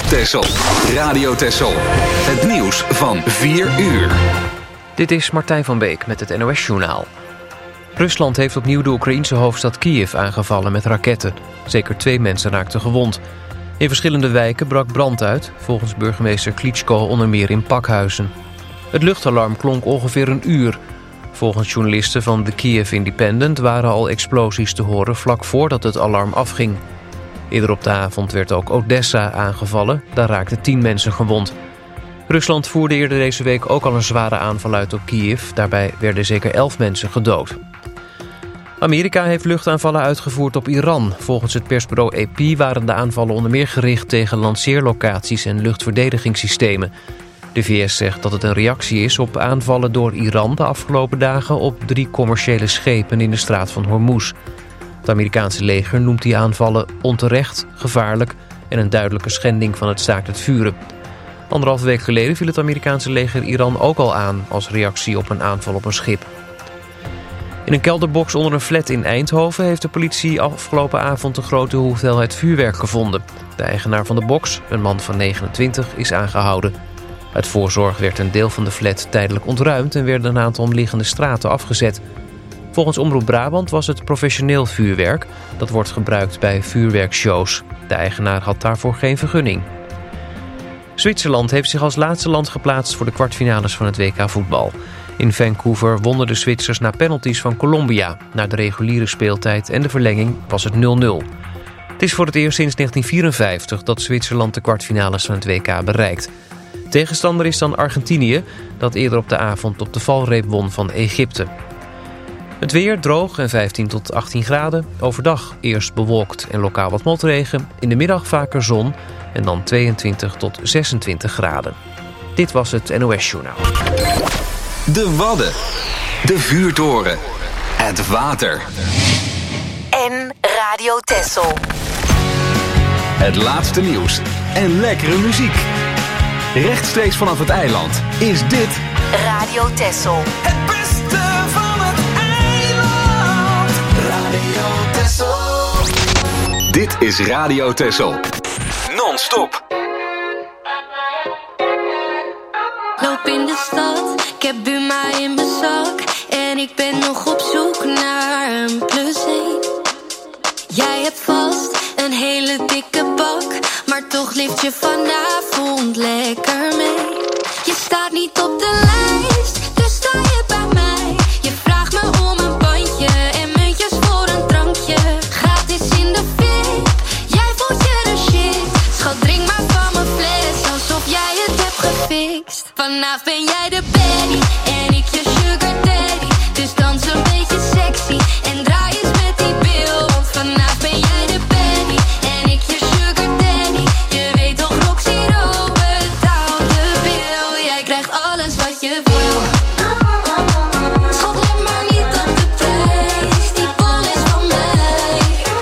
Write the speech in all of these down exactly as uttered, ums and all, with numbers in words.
Texel. Radio Texel. Het nieuws van vier uur. Dit is Martijn van Beek met het N O S-journaal. Rusland heeft opnieuw de Oekraïense hoofdstad Kiev aangevallen met raketten. Zeker twee mensen raakten gewond. In verschillende wijken brak brand uit, volgens burgemeester Klitschko onder meer in pakhuizen. Het luchtalarm klonk ongeveer een uur. Volgens journalisten van de Kiev Independent waren al explosies te horen vlak voordat het alarm afging. Eerder op de avond werd ook Odessa aangevallen, daar raakten tien mensen gewond. Rusland voerde eerder deze week ook al een zware aanval uit op Kiev. Daarbij werden zeker elf mensen gedood. Amerika heeft luchtaanvallen uitgevoerd op Iran. Volgens het persbureau A P waren de aanvallen onder meer gericht tegen lanceerlocaties en luchtverdedigingssystemen. De V S zegt dat het een reactie is op aanvallen door Iran de afgelopen dagen op drie commerciële schepen in de straat van Hormuz. Het Amerikaanse leger noemt die aanvallen onterecht, gevaarlijk en een duidelijke schending van het staakt het vuren. Anderhalve week geleden viel het Amerikaanse leger Iran ook al aan als reactie op een aanval op een schip. In een kelderbox onder een flat in Eindhoven heeft de politie afgelopen avond een grote hoeveelheid vuurwerk gevonden. De eigenaar van de box, een man van negenentwintig, is aangehouden. Uit voorzorg werd een deel van de flat tijdelijk ontruimd en werden een aantal omliggende straten afgezet. Volgens Omroep Brabant was het professioneel vuurwerk. Dat wordt gebruikt bij vuurwerkshows. De eigenaar had daarvoor geen vergunning. Zwitserland heeft zich als laatste land geplaatst voor de kwartfinales van het W K voetbal. In Vancouver wonnen de Zwitsers na penalties van Colombia. Na de reguliere speeltijd en de verlenging was het nul nul. Het is voor het eerst sinds negentien vierenvijftig dat Zwitserland de kwartfinales van het W K bereikt. Tegenstander is dan Argentinië, dat eerder op de avond op de valreep won van Egypte. Het weer droog en vijftien tot achttien graden. Overdag eerst bewolkt en lokaal wat motregen. In de middag vaker zon en dan tweeëntwintig tot zesentwintig graden. Dit was het N O S-journaal. De Wadden. De vuurtoren. Het water. En Radio Texel. Het laatste nieuws en lekkere muziek. Rechtstreeks vanaf het eiland is dit Radio Texel. Het beste van het eiland. Radio Texel. Dit is Radio Texel. Non-stop. Loop in de stad, ik heb Buma in mijn zak. En ik ben nog op zoek naar een plus één. Jij hebt vast een hele dikke bak, maar toch lift je vanavond lekker mee. Je staat niet op de lijst, dus sta je bij mij. Je vraagt me om een bandje en muntjes voor een drankje. Gratis in de VIP, jij voelt je de shit. Schat, drink maar van mijn fles, alsof jij het hebt gefixt. Vanavond ben jij de baddie en ik je sugar daddy. Dus dans een beetje sexy en draai eens met die bil. Want vanavond ben jij de baddie en ik je sugar daddy. Je weet toch, Roxy Rowe betaalt de bil. Jij krijgt alles wat je wil. Schat, let maar niet op de prijs, die bol is van mij.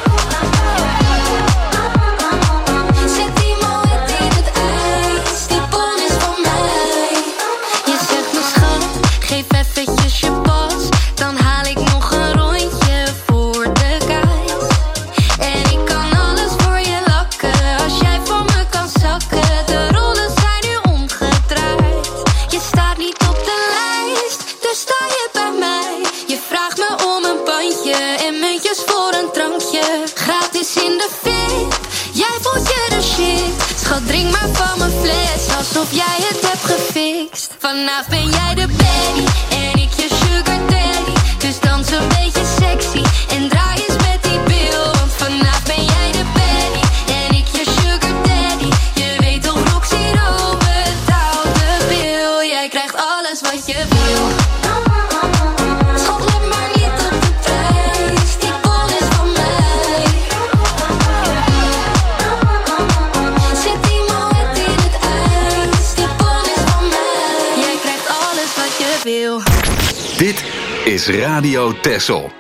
Zet die moed in het ijs, die bol is van mij. Je zegt me schat, geef eventjes je pas, dan haal ik nog een rondje voor de guys. En ik kan alles voor je lakken, als jij voor me kan zakken. De rollen zijn nu omgedraaid. Je staat niet op de lijst, dus sta je bij mij. Je vraagt me om een bandje en muntjes voor een drankje. Gratis in de VIP, jij voelt je de shit. Schat, drink maar van mijn fles, alsof jij het hebt gefixt. Vanavond ben jij de baddie en ik je sugar daddy. Dus dans een beetje sexy en draai eens met die bil. Want vanavond ben jij de baddie en ik je sugar daddy. Je weet toch, Roxy Rowe betaalt de bil. Jij krijgt alles wat je wil. Schat, let maar niet op de prijs, die bol is van mij. Zet die moed in het ijs, die bol is van mij. Jij krijgt alles wat je wil. Dit is Radio Texel.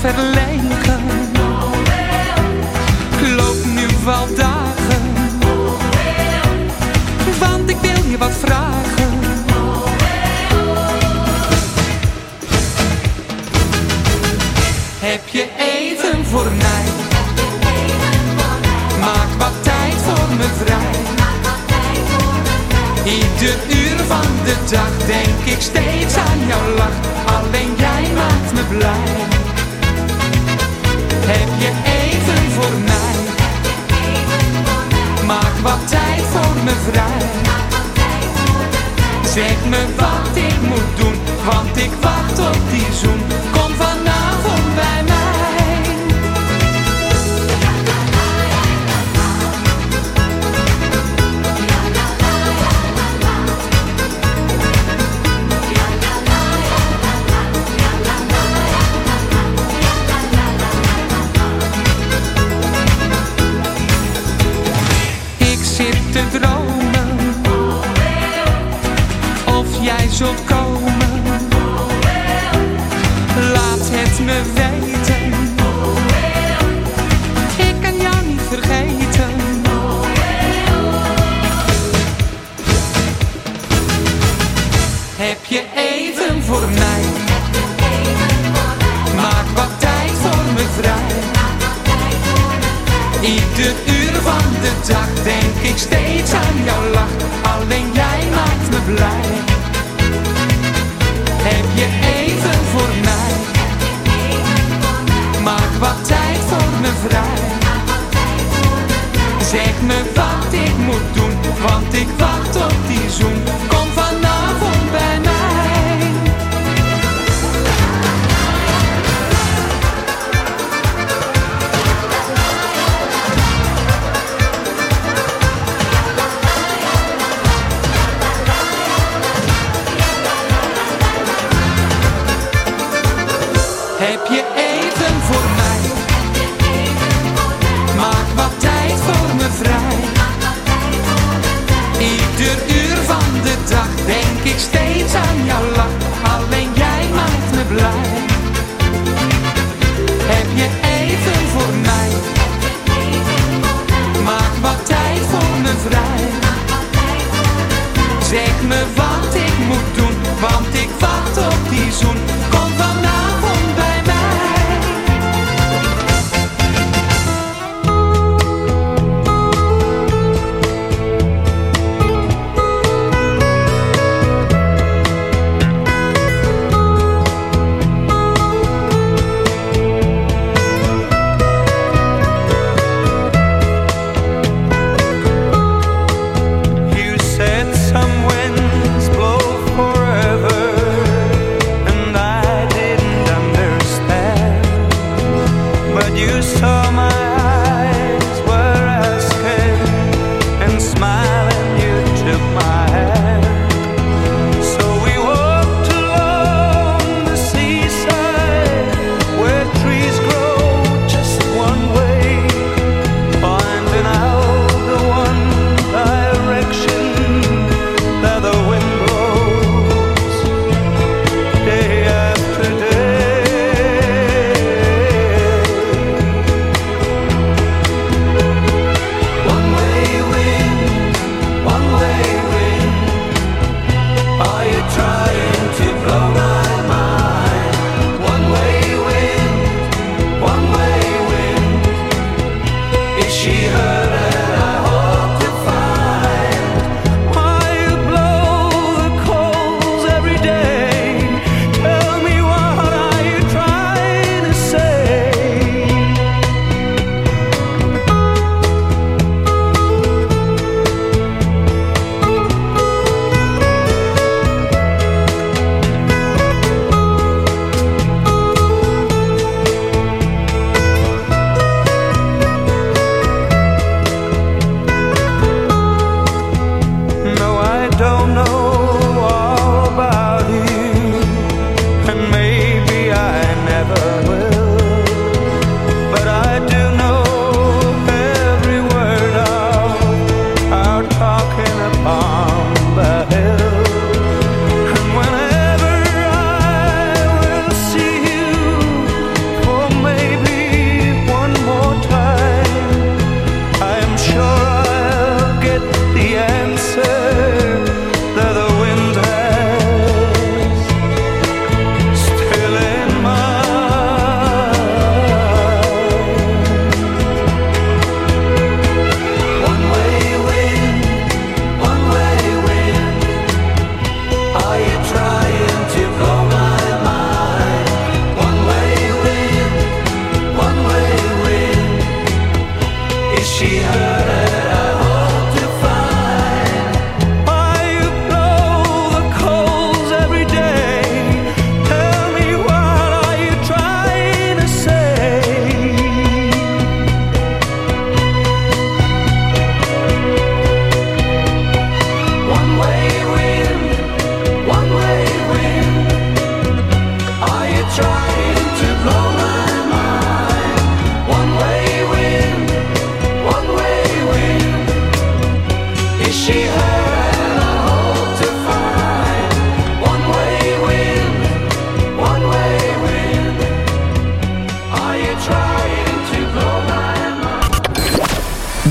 verlegen. Ik loop nu wel dagen, want ik wil je wat vragen. Heb je even voor mij? Maak wat tijd voor me vrij. Ieder uur van de dag denk ik steeds aan jouw lach. Alleen jij maakt me blij. Heb je even voor mij? Maak wat tijd voor me vrij. Zeg me wat ik moet doen, want ik wacht op die zoen. Kom vanavond bij mij. Te dromen, of jij zult komen. Laat het me weten, ik kan jou niet vergeten. Heb je even voor mij? Maak wat tijd voor me vrij. Ieder uur van de dag denk ik steeds aan jouw lach. Alleen jij maakt me blij. Heb je even voor mij? Maak wat tijd voor me vrij. Zeg me wat ik moet doen, want ik wacht op die zoen. Kom vanavond bij mij. Heb je even voor mij? Maak wat tijd voor me vrij. Ieder uur van de dag denk ik steeds aan jouw lach. Alleen jij maakt me blij. Heb je even voor mij? Maak wat tijd voor me vrij. Zeg me wat ik moet doen, want ik wacht op die zoen. Kom vanavond bij mij.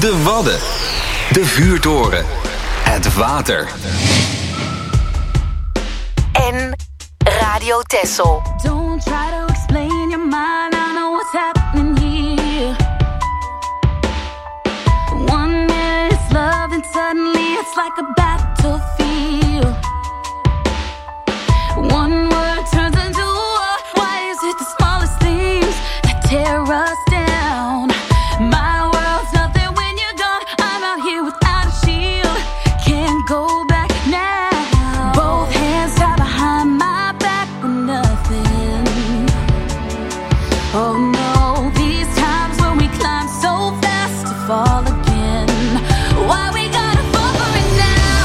De Wadden. De vuurtoren. Het water. En Radio Texel. Don't try to explain your mind, I know what's happening here. One minute it's love and suddenly it's like a battlefield. One word turns into war. Why is it the smallest things that tear us down? My world's nothing when you're gone. I'm out here without a shield, can't go back now. Both hands tied behind my back with nothing. Oh no, these times when we climb so fast to fall again. Why we gotta fall for it now?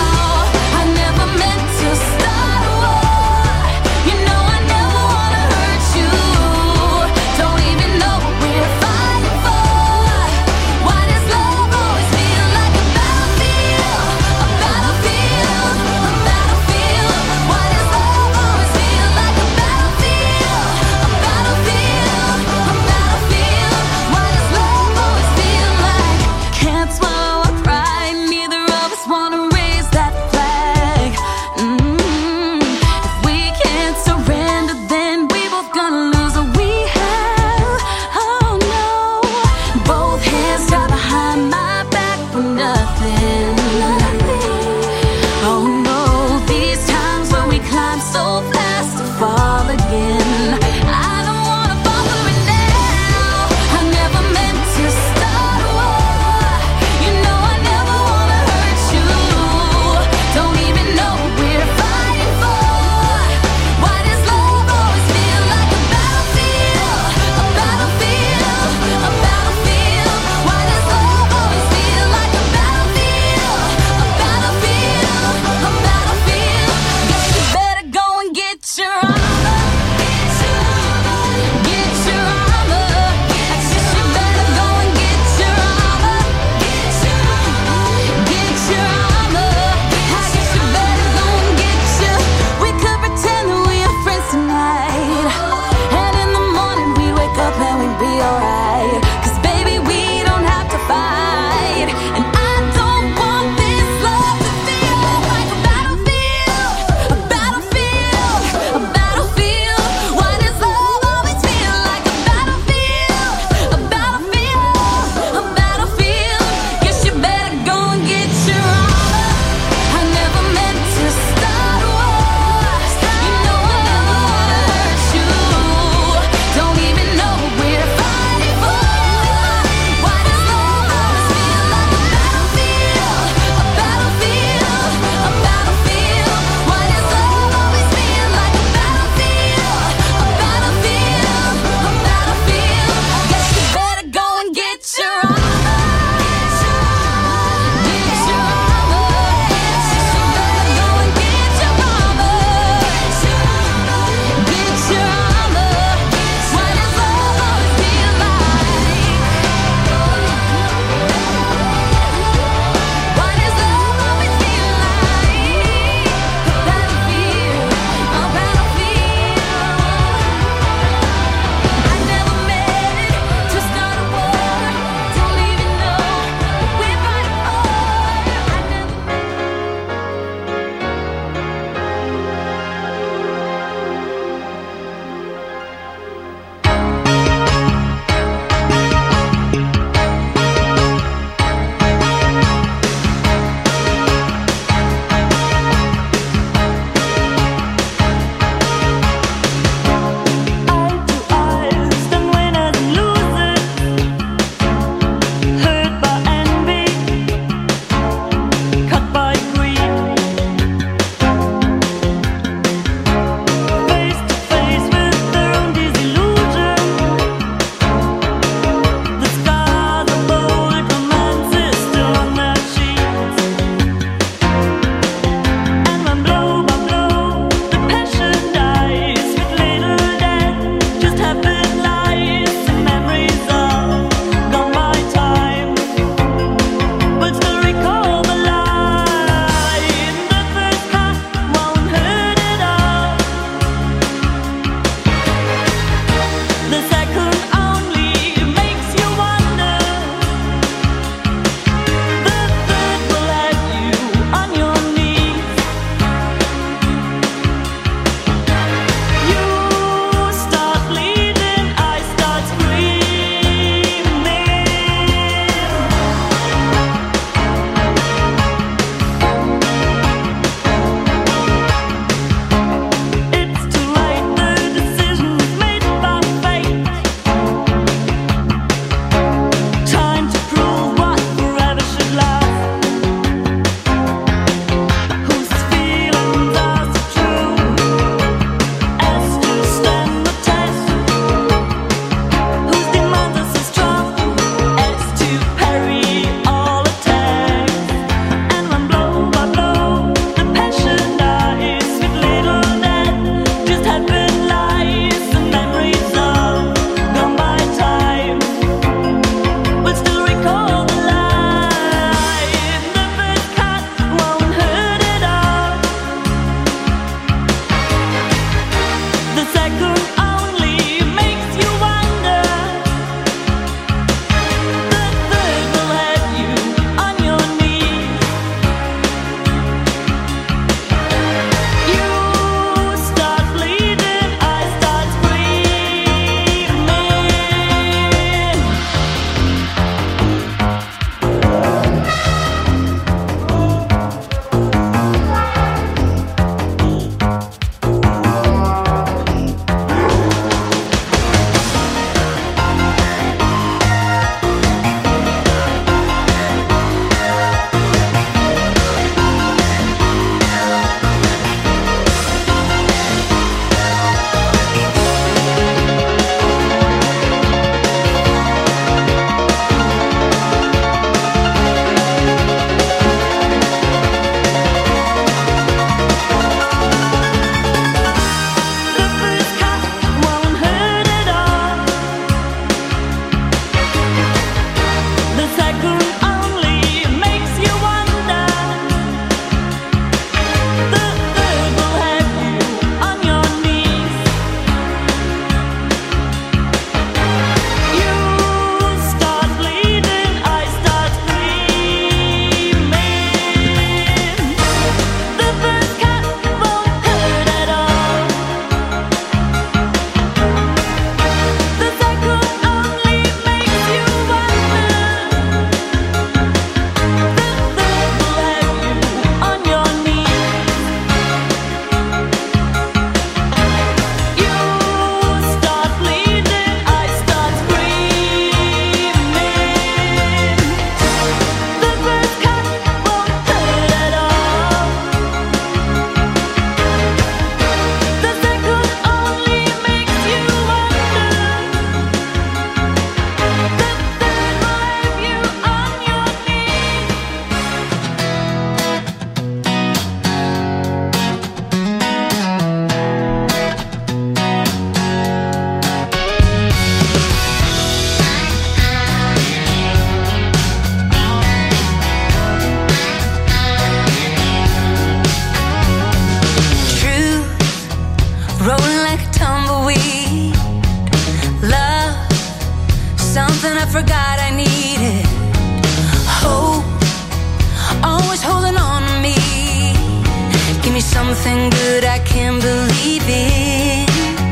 forgot I needed hope, always holding on to me. Give me something good I can believe in.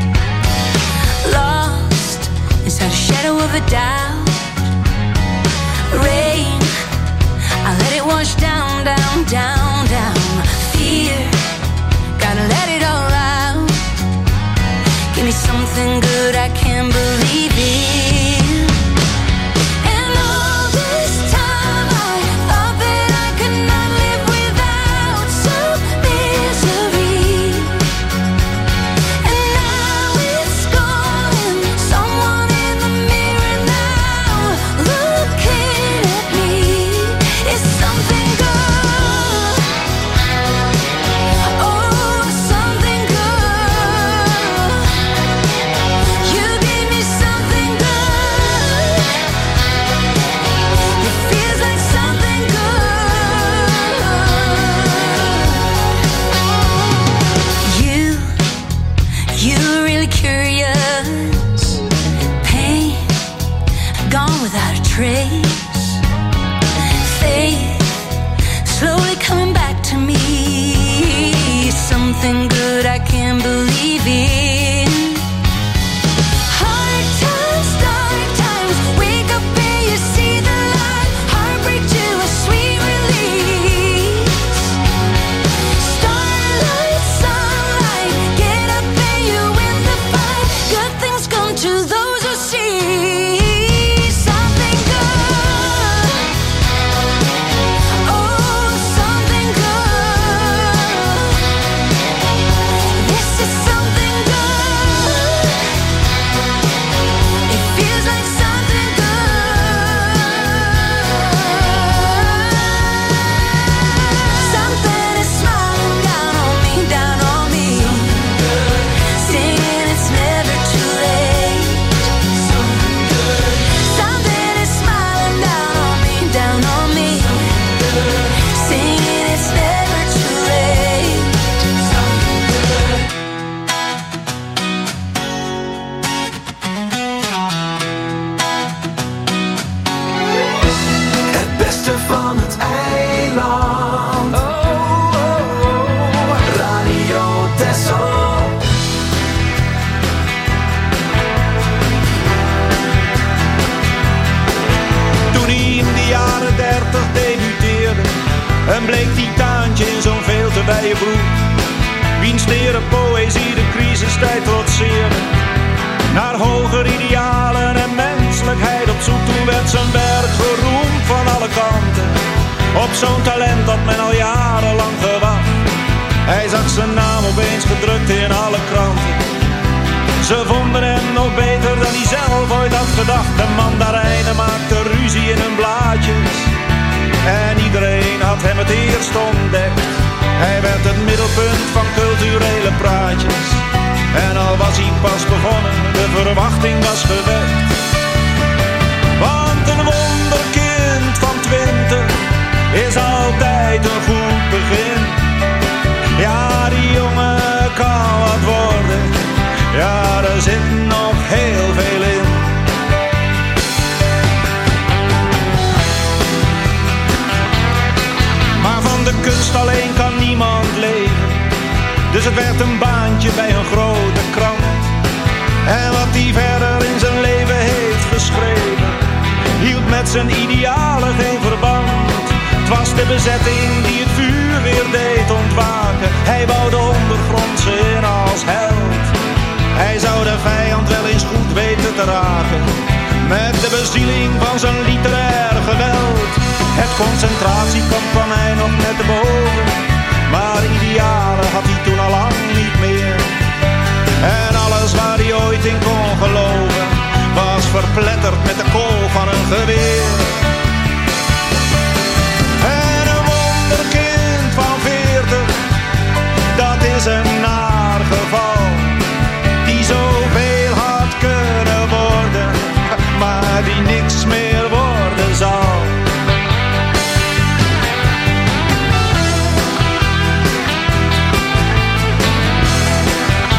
Lost inside a shadow of a doubt. Rain, I let it wash down, down, down, down. Fear, gotta let it all out. Give me something good I can believe in. And all this time I thought that I could not live without some misery. And now it's gone and someone in the mirror now looking at me. It's something good. Oh, something good. You gave me something good. It feels like something good. You, you were really curious. Pain, gone without a trace. Faith, slowly coming back to me. Something good I can believe in. Hard times, dark times, wake up and you see the light. Heartbreak to a sweet release. Starlight, sunlight, get up and you win the fight. Good things come to those who see. Something good. Oh, something good. This is something good. It feels like something good. Something is smiling down on me, down on me. Singing it's never too late. Something is smiling down on me, down on me. Singing it's never too late. Het beste van het eiland. Oh, oh, oh. Radio Texel. Toen hij in de jaren dertig debuteerde, een bleek titaantje in zo'n veel te wijde broek. Wiens tere poëzie de crisistijd trotseerde. Naar hoger idealen en menselijkheid op zoek. Toen werd zijn werk geroemd van alle kanten. Op zo'n talent dat men al jarenlang gewacht. Hij zag zijn naam opeens gedrukt in alle kranten. Ze vonden hem nog beter dan hij zelf ooit had gedacht. De mandarijnen maakten ruzie in hun blaadjes. En iedereen had hem het eerst ontdekt. Hij werd het middelpunt van culturele praatjes. En al was hij pas begonnen, de verwachting was gewekt. Want een wonderkind van twintig is altijd een goed begin. Ja, die jongen kan wat worden. Ja, er zit nog heel veel in. Maar van de kunst alleen kan niemand leven. Dus het werd een baantje bij een grote krant. En wat hij verder in zijn leven heeft geschreven, hield met zijn idealen geen verband. Het was de bezetting die het vuur weer deed ontwaken. Hij wou de ondergrondse in als held. Hij zou de vijand wel eens goed weten te raken. Met de bezieling van zijn literair geweld. Het concentratiekamp kwam hij nog net te boven. Maar idealen had hij toen al lang niet meer. En alles waar hij ooit in kon geloven, was verpletterd met de kool van een geweer. En een wonderkind van veertig, dat is een naar geval. Die zoveel had kunnen worden, maar die niks meer worden zal.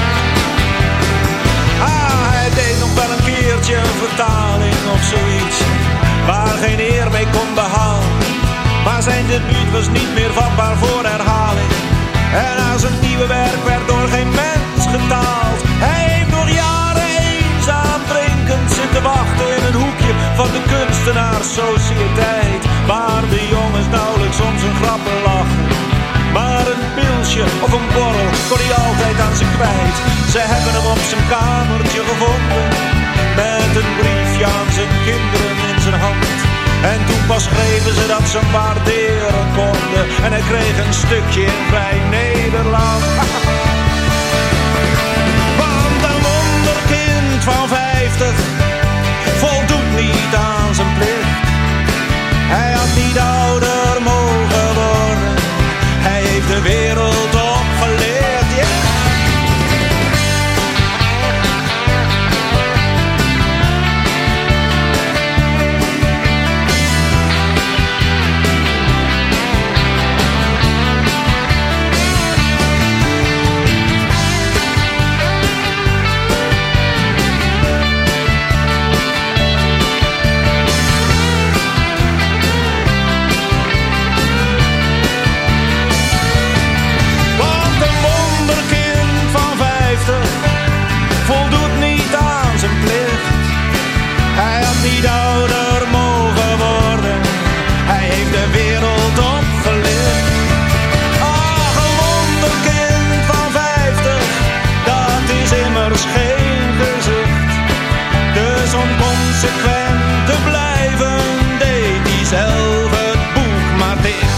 Ah, hij deed nog wel een keertje een vertaling of zoiets. debuut was niet meer vatbaar voor herhaling. En aan zijn nieuwe werk werd door geen mens getaald. Hij heeft nog jaren eenzaam drinkend zitten wachten in een hoekje van de kunstenaarssociëteit. Waar de jongens nauwelijks om zijn grappen lachen. Maar een pilsje of een borrel kon hij altijd aan ze kwijt. Ze hebben hem op zijn kamertje gevonden, met een briefje aan zijn kinderen in zijn hand. En toen pas schreven ze dat ze hem waarderen konden. En hij kreeg een stukje in Vrij Nederland. Want een wonderkind van vijftig voldoet niet aan zijn plicht. Hij had niet ouder mogen worden. Hij heeft de wereld opgeleerd, yeah. Voldoet niet aan zijn plicht. Hij had niet ouder mogen worden. Hij heeft de wereld opgelicht. Ach, een wonderkind van vijftig, dat is immers geen gezicht. Dus om consequent te blijven, deed hij zelf het boek maar dicht.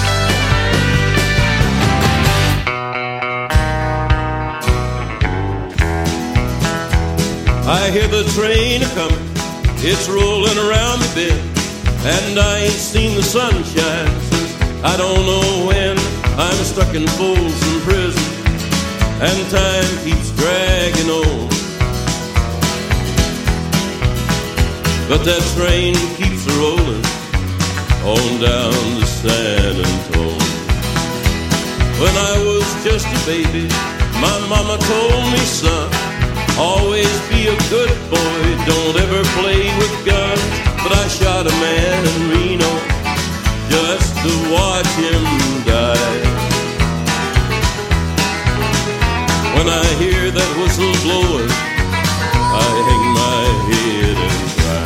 I hear the train a-comin', it's rollin' around the bend, and I ain't seen the sunshine since I don't know when. I'm stuck in Folsom Prison, and time keeps dragging on. But that train keeps a-rollin' on down to San Antone. When I was just a baby, my mama told me, son, always be a good boy, don't ever play with guns. But I shot a man in Reno just to watch him die. When I hear that whistle blowing, I hang my head and cry.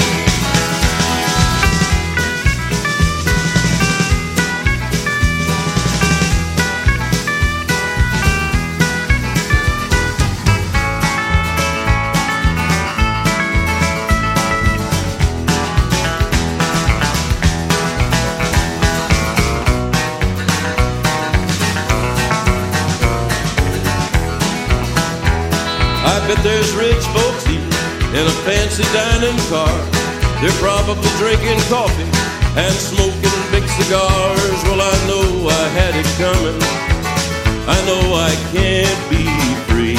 I bet there's rich folks eating in a fancy dining car. They're probably drinking coffee and smoking big cigars. Well, I know I had it coming. I know I can't be free.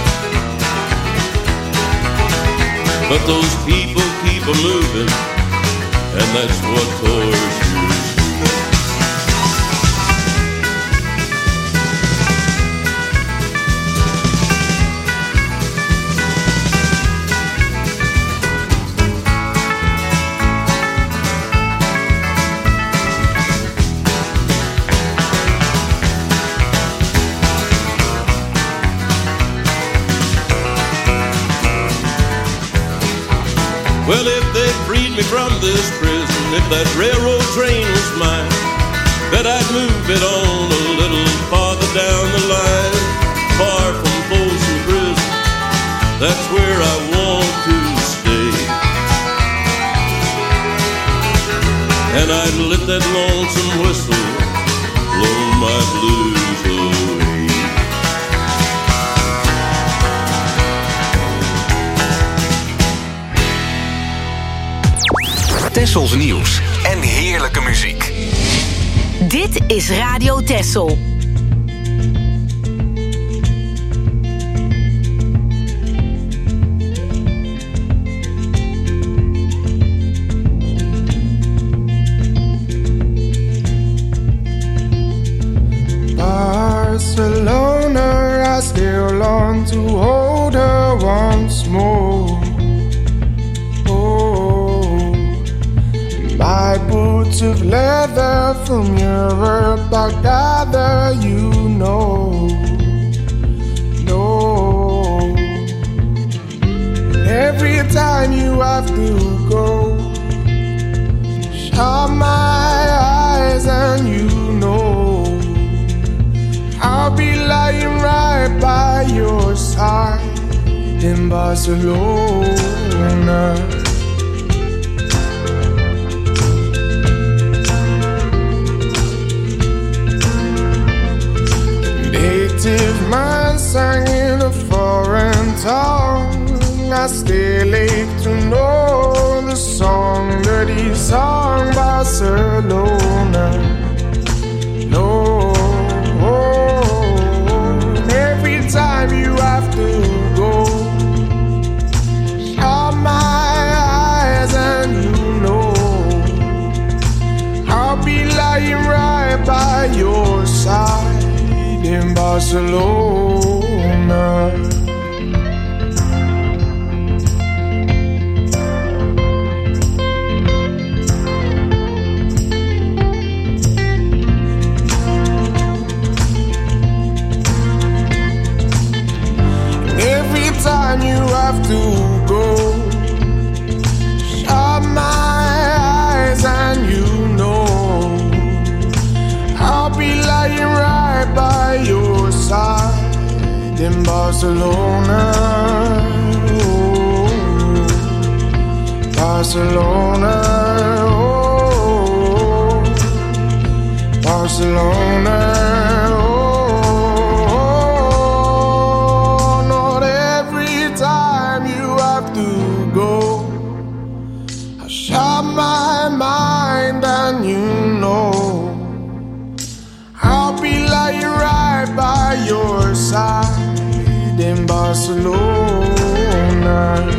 But those people keep a-moving, and that's what tortures. Well, if they freed me from this prison, if that railroad train was mine, bet I'd move it on a little farther down the line, far from Folsom Prison. That's where I want to stay. And I'd let that lonesome whistle blow my blues away. Tessels nieuws en heerlijke muziek. Dit is Radio Tessel. Barcelona, I still long to hold her once more. My boots coats of leather from Europe, I gather you know, no. Every time you have to go, shut my eyes and you know I'll be lying right by your side in Barcelona. Native man sang in a foreign tongue. I still ache to know the song that he sung, Barcelona. No, every time you have to go, shut my eyes and you know I'll be lying right by your side in Barcelona. Time you have to go, shut my eyes and you know I'll be lying right by your side in Barcelona. Oh, Barcelona, oh, Barcelona. Shut my mind and you know I'll be lying right by your side in Barcelona.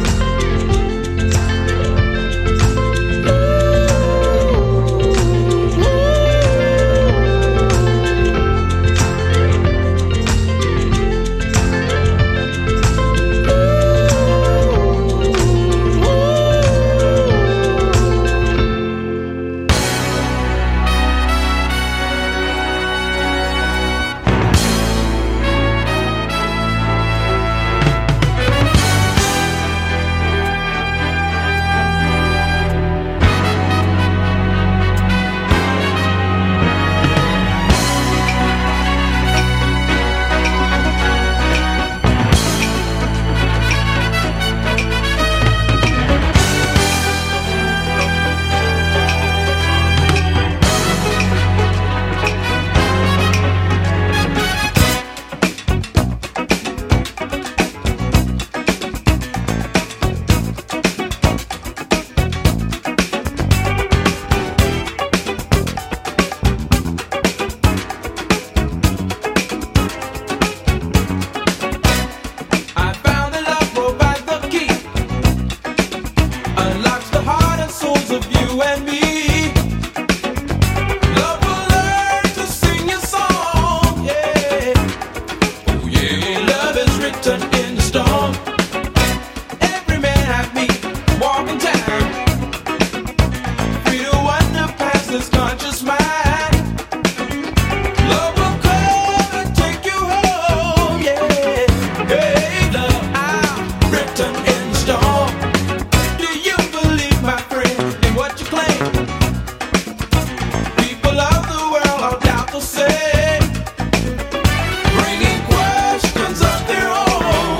Bringing questions of their own.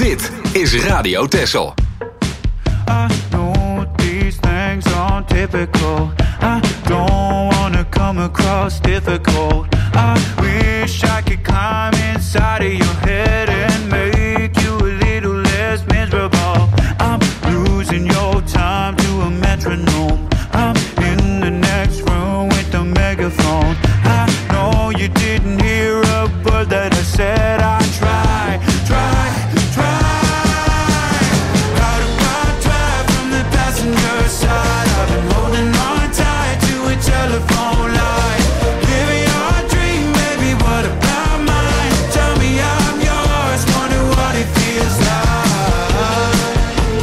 Dit is Radio Texel. I know these things aren't typical. I don't wanna come across difficult. I wish I could climb inside of your head and make you a little less miserable. I'm losing your time to a metronome. I'm in the next room with the megaphone. I know you didn't hear a word that I said. I try, try, try. How do I drive from the passenger side? I've been holding on tight to a telephone line. Living your dream, baby, what about mine? Tell me I'm yours, wonder what it feels like.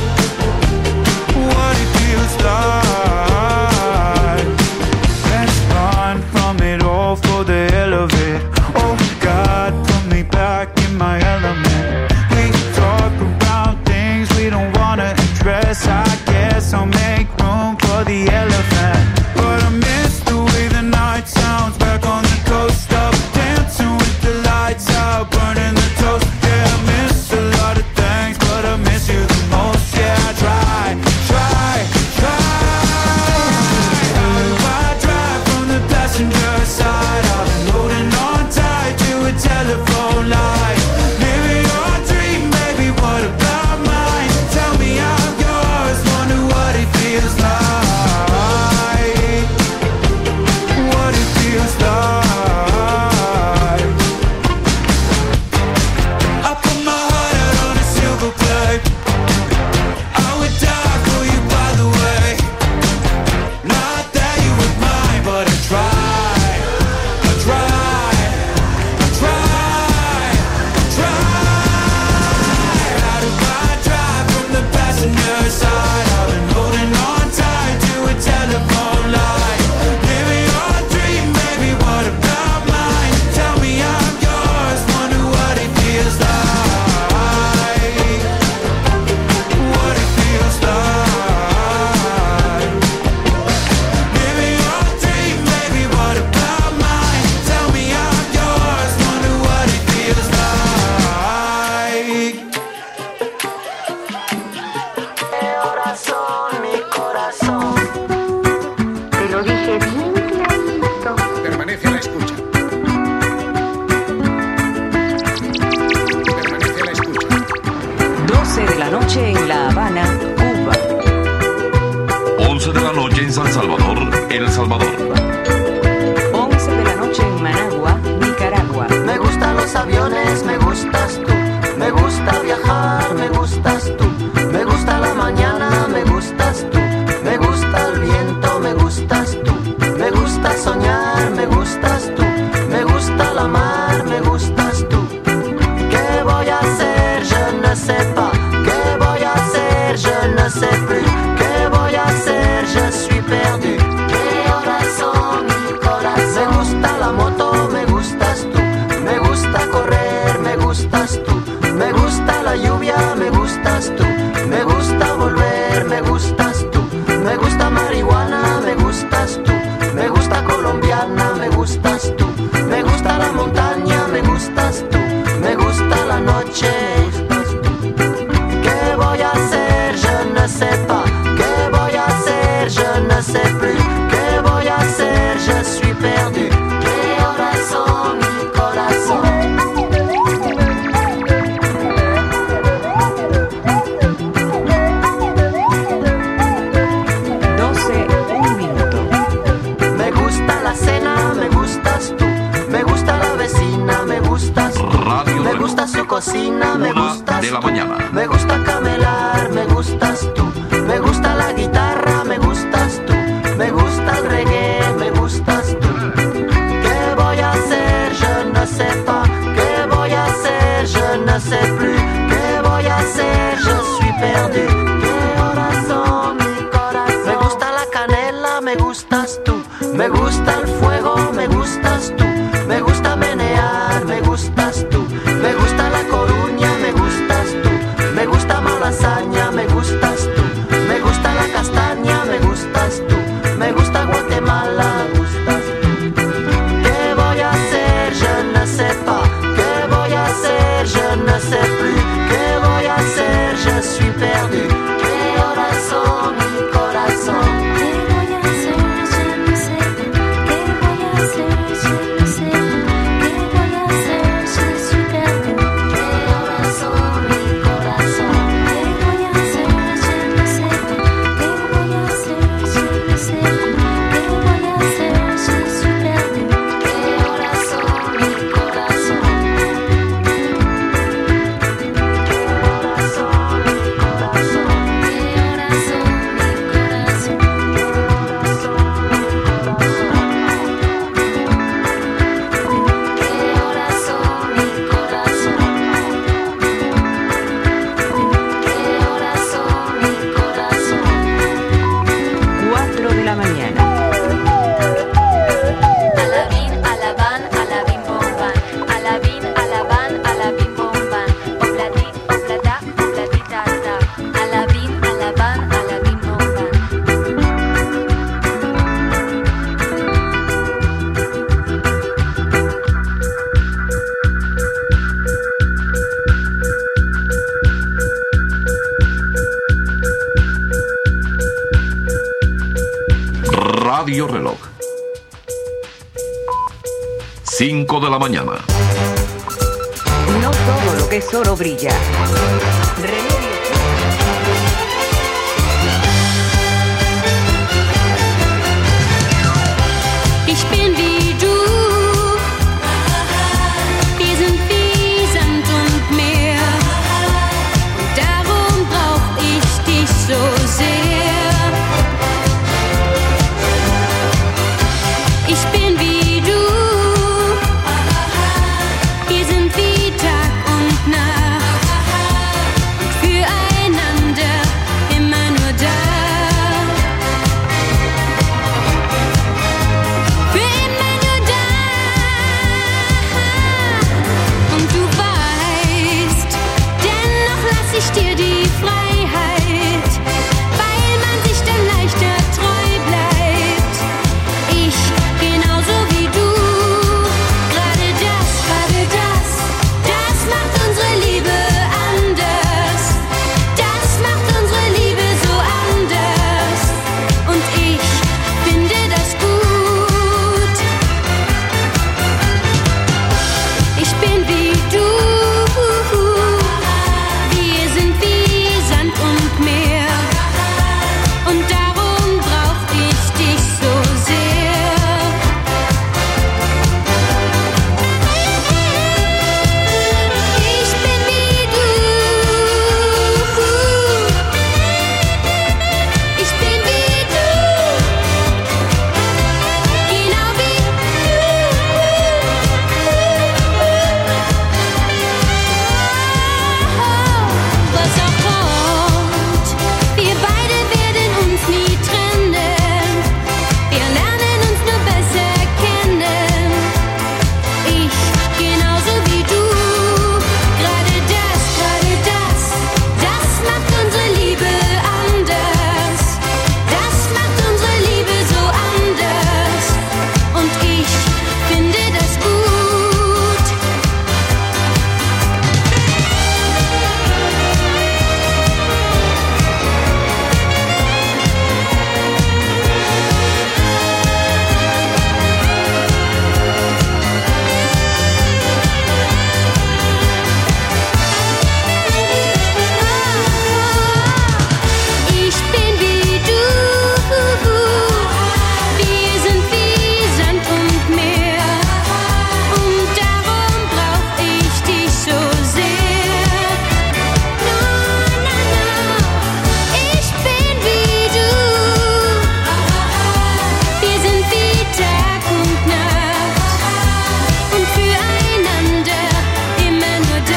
What it feels like. Let's run from it all for the hell of it. Oh God, put me back in my element. We talk about things we don't wanna address. I guess I'll make room for the elephant. But I miss the way the night sounds back on the coast. Up dancing with the lights out, burning the toast. Yeah, I miss a lot of things, but I miss you the most. Yeah, I try, try, try. How do I drive from the passenger side? I've been holding on tight to a telephone line. Living your dream, baby, what about mine? Tell me I'm yours, wonder what it feels like. What it feels like. I put my heart out on a silver plate. I would die for you, by the way. Not that you were mine, but I tried. I tried. I tried. I tried. How do I drive from the passenger side? I've been holding on tight to a telephone line. Living your dream, baby, what about mine? Tell me I'm yours, wonder what it feels like. What it feels like. Living your dream, baby, what about mine? Tell me I'm yours, wonder what it feels like. Corazón, mi corazón. Te lo dije bien clarito. Permanece a la escucha. Permanece a la escucha. doce de la noche en La Habana, Cuba. once de la noche en San Salvador, El Salvador. once de la noche en Managua, Nicaragua. Me gustan los aviones, me gustas tú. Me gusta viajar, me gustas tú. Me gusta la mañana, me gustas tú. Me gusta el viento, me gustas tú. Me gusta soñar, me gustas tú. Me gusta la mar, me gustas tú. ¿Qué voy a hacer? Je ne sais pas. ¿Qué voy a hacer? Je ne sais plus. ¿Qué voy a hacer? Je suis perdu. Corazón, mi corazón. Me gusta la moto, me gustas tú. Me gusta correr, me gustas tú. Me gusta la lluvia, me gustas tú. Me gusta volver, me gustas tú. Me gusta marihuana, me gustas tú. Me gusta colombiana, me gustas tú. Me gusta la montaña, me gustas tú. Me gusta la noche, me gustas tú. ¿Qué voy a hacer? Je ne sais pas. ¿Qué voy a hacer? Je ne sais plus. ¿Qué voy a hacer? Je suis perdu. Corazón, mi corazón. doce, un minuto. Me gusta la cena, me gustas tú. Me gusta la vecina, me gustas tú. Radio Me gusta su cocina, me Una gustas de la tú. mañana. Me gusta camelar, me gustas tú. Me gusta la guitarra, me gustas tú. Me gusta el reggae, me gustas tú. ¿Qué voy a hacer? Je ne sais pas. ¿Qué voy a hacer? Je ne sais plus. ¿Qué voy a hacer? Je suis perdu. Corazón, mi corazón. Me gusta la canela, me gustas tú. Me gusta el fuego, me gustas tú. Me gusta menear, me gustas tú. Me gusta La Coruña, me gustas tú. Me gusta Malasaña, me gustas tú. Me gusta la castaña, me gustas tú. Me gusta Guatemala, me gustas tú. ¿Qué voy a hacer? Je ne sais pas. ¿Qué voy a hacer? Je ne sais plus. ¿Qué voy a Radio Reloj. cinco de la mañana. No todo lo que es oro brilla. Remedio. Ich bin wie du. Wir sind wie Sand und Meer. Und darum brauch ich dich so sehr. Ich bin wie du. Wir sind wie Tag und Nacht. Und füreinander immer nur da. Für immer nur da. Und du weißt, dennoch lass ich dir die Freiheit, weil man sich dann leichter treu bleibt. Ich genauso wie du. Gerade das, gerade das, das macht unsere Liebe anders. Das macht unsere Liebe so anders. Und ich finde das gut. Ich bin wie du. Wir sind wie Sand und Meer. Und darum brauch ich dich so sehr. Ich bin wie du. Ich bin wie du. Genau wie du. Was auch kommt, wir beide werden uns nie trennen. Wir lernen uns nur besser kennen. Ich genauso wie du. Gerade das, gerade das, das macht unsere Liebe anders. Das macht unsere Liebe so anders. Und ich finde das gut. Ich bin wie du. Wir sind wie Sand und Meer. Und darum brauch ich dich so sehr. No, no, no. Ich bin wie du. Wir sind wie Tag und Nacht. Und füreinander immer nur da.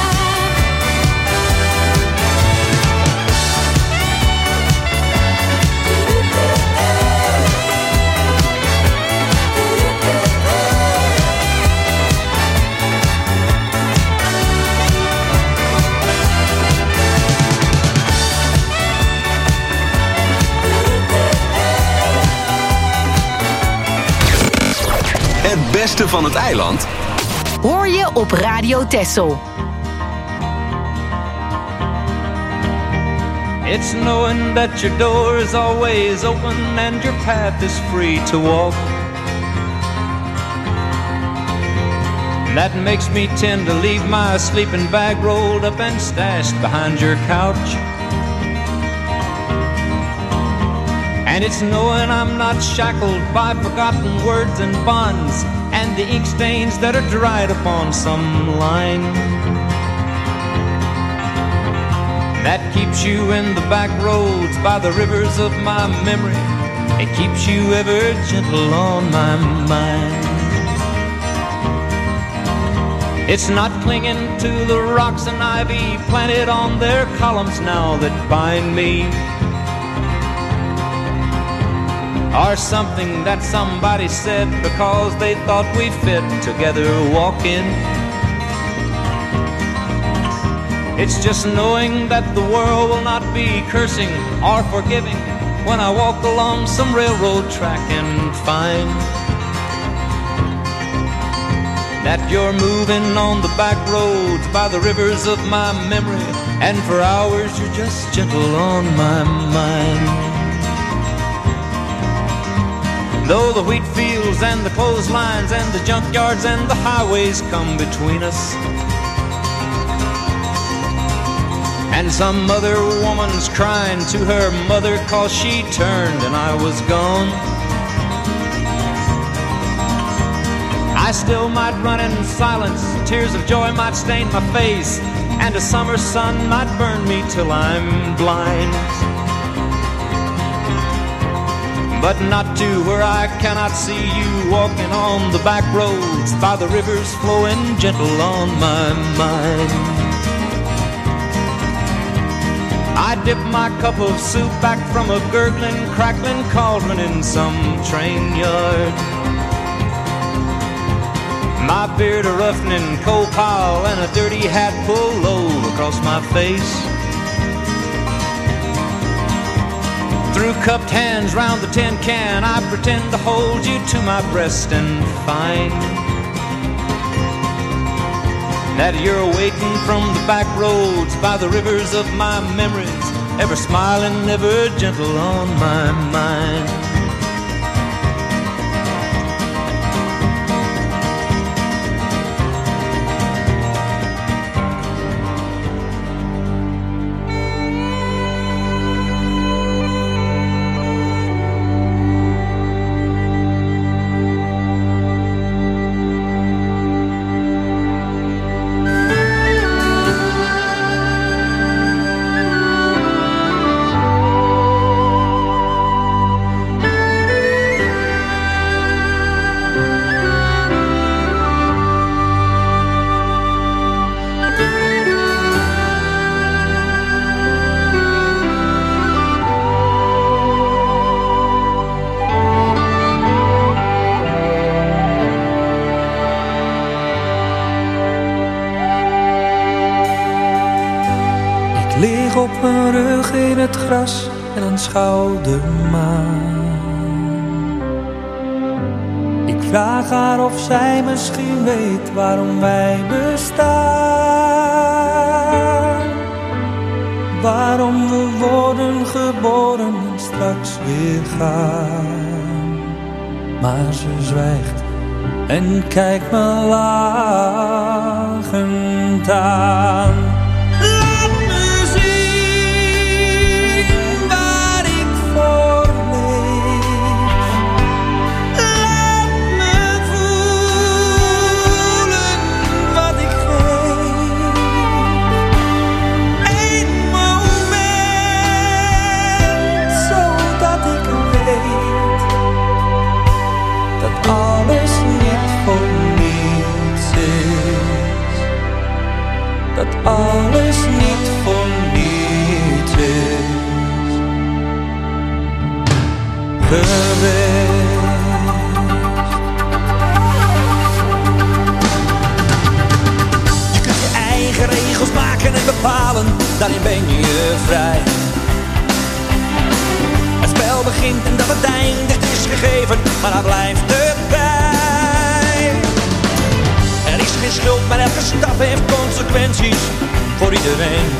Het beste van het eiland Hoor je op Radio Texel. It's knowing that your door is always open and your path is free to walk. That makes me tend to leave my sleeping bag rolled up and stashed behind your couch. And it's knowing I'm not shackled by forgotten words and bonds and the ink stains that are dried upon some line. That keeps you in the back roads by the rivers of my memory. It keeps you ever gentle on my mind. It's not clinging to the rocks and ivy planted on their columns now that bind me, or something that somebody said because they thought we fit together walking. It's just knowing that the world will not be cursing or forgiving when I walk along some railroad track and find that you're moving on the back roads by the rivers of my memory, and for hours you're just gentle on my mind. Though the wheat fields and the clotheslines and the junkyards and the highways come between us, and some other woman's crying to her mother 'cause she turned and I was gone, I still might run in silence, tears of joy might stain my face, and a summer sun might burn me till I'm blind. But not to where I cannot see you walking on the back roads by the rivers flowing gentle on my mind. I dip my cup of soup back from a gurgling, crackling cauldron in some train yard. My beard a roughening coal pile and a dirty hat pulled low across my face. Through cupped hands round the tin can, I pretend to hold you to my breast and find that you're waiting from the back roads by the rivers of my memories, ever smiling, ever gentle on my mind. Op mijn rug in het gras en aanschouw de maan. Ik vraag haar of zij misschien weet waarom wij bestaan. Waarom we worden geboren en straks weer gaan. Maar ze zwijgt en kijkt me lachend aan. Alles niet voor niets is geweest. Je kunt je eigen regels maken en bepalen, daarin ben je vrij. Het spel begint en dat het eindigt is gegeven, maar daar blijft het bij. Er is geen schuld, maar elke stap heeft consequenties voor iedereen.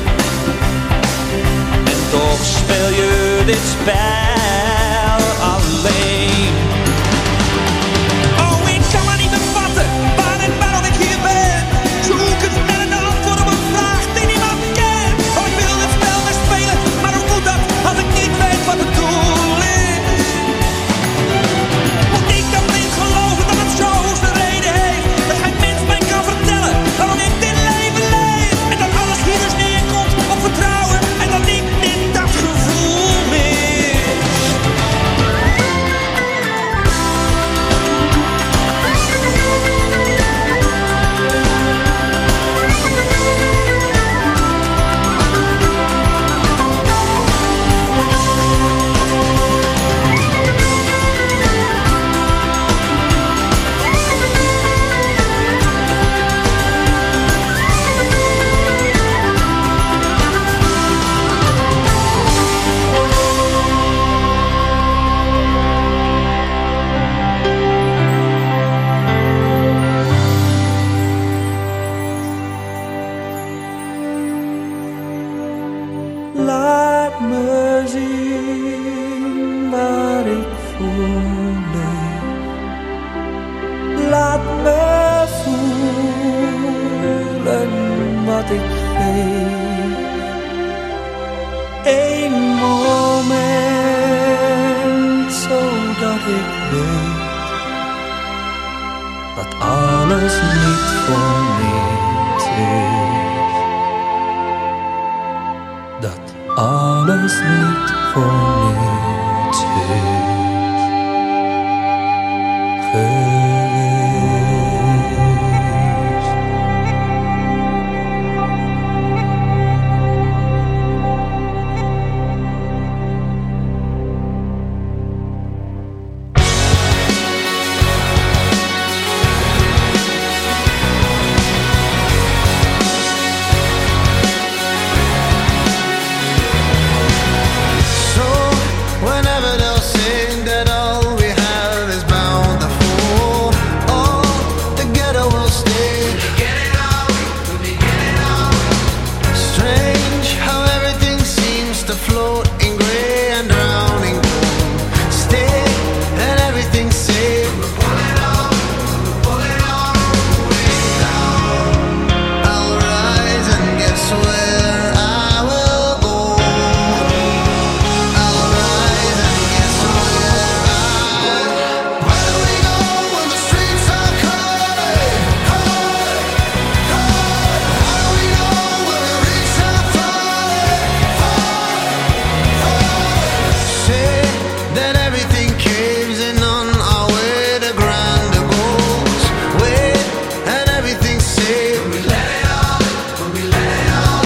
En toch speel je dit spel alleen. Oh, ik kan maar niet bevatten waar en waarom ik hier ben. Zoek het met een antwoord op een vraag die niemand kent. Oh, ik wil het spel maar spelen, maar hoe moet dat als ik niet weet wat het doel is? Moet ik dan niet geloven dat het zo zijn reden heeft? Dat geen mens mij kan vertellen waarom ik dit leven leef. En dat alles hier dus neerkomt op vertrouwen en dat ik dit dat gevoel mis. Laat me zien waar ik voor leef. ik geef. Eén moment, zodat ik weet dat alles niet voor niets is. Dat alles niet voor niets is.